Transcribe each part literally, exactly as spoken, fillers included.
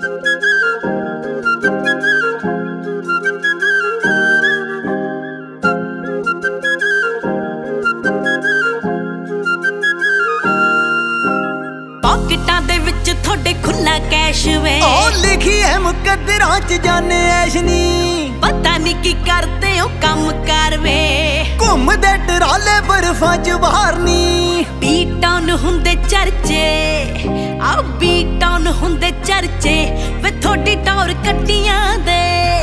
ਪॉकेटां दे विच थोड़े खुला कैश वे ओ लिखी है मुकद्दरां च जाने ऐश नी पता नहीं की करते हो कम कर वे घुमदे टराले बर्फां च बाहर नी बी टाउन हुंदे चर्चे आ बी टाउन हुंदे चर्चे वे थोड़ी टौर कट्टियां दे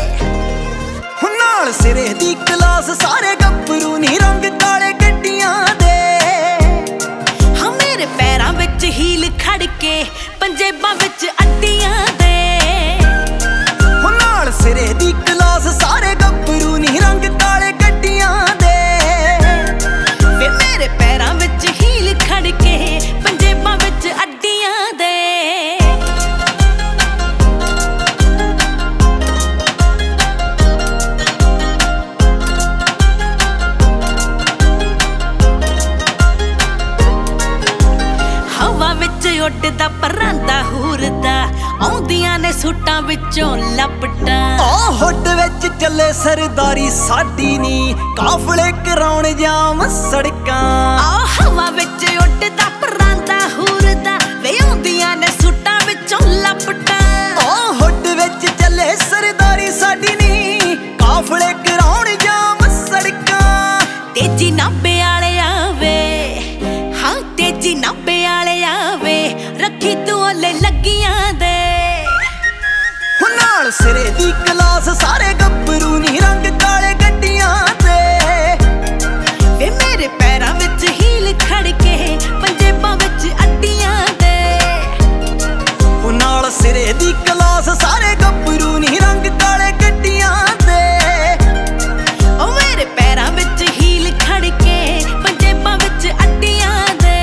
नाल सिरे दी क्लास सारे गब्बरू नी रंग काले गड्डियां दे हाँ मेरे पैरां विच हील खड़ के पंजेबां विच अड्डियां दे नाल सिरे दी क्लास सारे गब्बरू नी रंग काले गड्डियां दे वे मेरे पैरां विच हील खड़ के पंजेबां विच अड्डियां दे हवा विच उड्डदा परांदा हूरदा आउंदियां ने सूटां विचों लपटां आ हुड विच चले सरदारी साडी नी काफले कराउण जाम सड़कां आ हवा विच उड्डदा परांदा हूरदा वे आउंदियां ने सूटां विचों लपटां आ हुड विच चले सरदारी साडी नी काफले कराउण जाम सड़कां तेजी नाभे आले आवे हाँ तेजी नाभे आले आवे रखी तू ओले लगियां दे नाल सिरे दी क्लास सारे गब्बरू नी रंग काले गड्डियां दे वे मेरे पैरां विच हील खड़ के पंजेबां विच अड्डियां दे नाल सिरे दी क्लास सारे गब्बरू नी रंग काले गड्डियां दे ओ मेरे पैरां विच हील खड़ के पंजेबां विच अड्डियां दे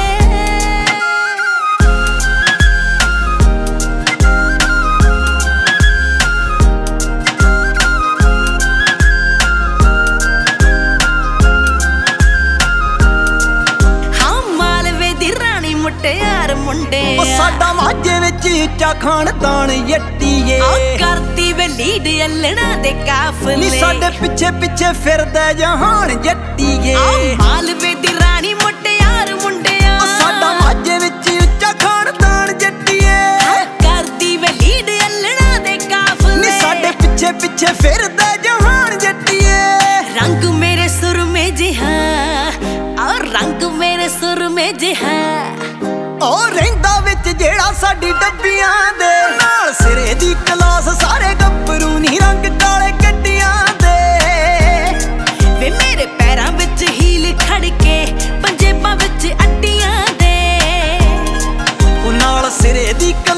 हाँ मालवे दी रानी मुटियार मुंडे ओ साडा माਝੇ ਵਿੱਚ ਉੱਚਾ ਖਾਨਦਾਨ ਯੱਟੀਏ आ करती वे लीड अल्लना दे ਨੀ काफले ਸਾਡੇ ਪਿੱਛੇ ਪਿੱਛੇ ਫਿਰਦਾ ਜਹਾਨ ਜੱਟੀਏ आ मालवे दी रानी मुटियार मुंडिया ਉਹ ਸਾਡਾ ਮਾਝੇ ਵਿੱਚ ਉੱਚਾ ਖਾਨਦਾਨ ਜੱਟੀਏ करती वे लीड अल्लना दे ਨੀ काफले ਸਾਡੇ ਪਿੱਛੇ ਪਿੱਛੇ ਫਿਰਦਾ ਜਹਾਨ ਜੱਟੀਏ रंग मेरे सुर में जिहा और रंग मेरे सुर में जिहा ਉਹ ਰਹਿੰਦਾ ਵਿੱਚ ਜਿਹੜਾ ਸਾਡੀ ਡੱਬੀਆਂ ਦੇ ਨਾਲ ਸਿਰੇ ਦੀ ਕਲਾਸ ਸਾਰੇ ਗੱਭਰੂ ਨੀ ਰੰਗ ਕਾਲੇ ਗੱਡੀਆਂ ਦੇ वे मेरे पैरां विच हील खड़ के पंजेबां विच अड्डियां दे ਉਹ ਨਾਲ ਸਿਰੇ ਦੀ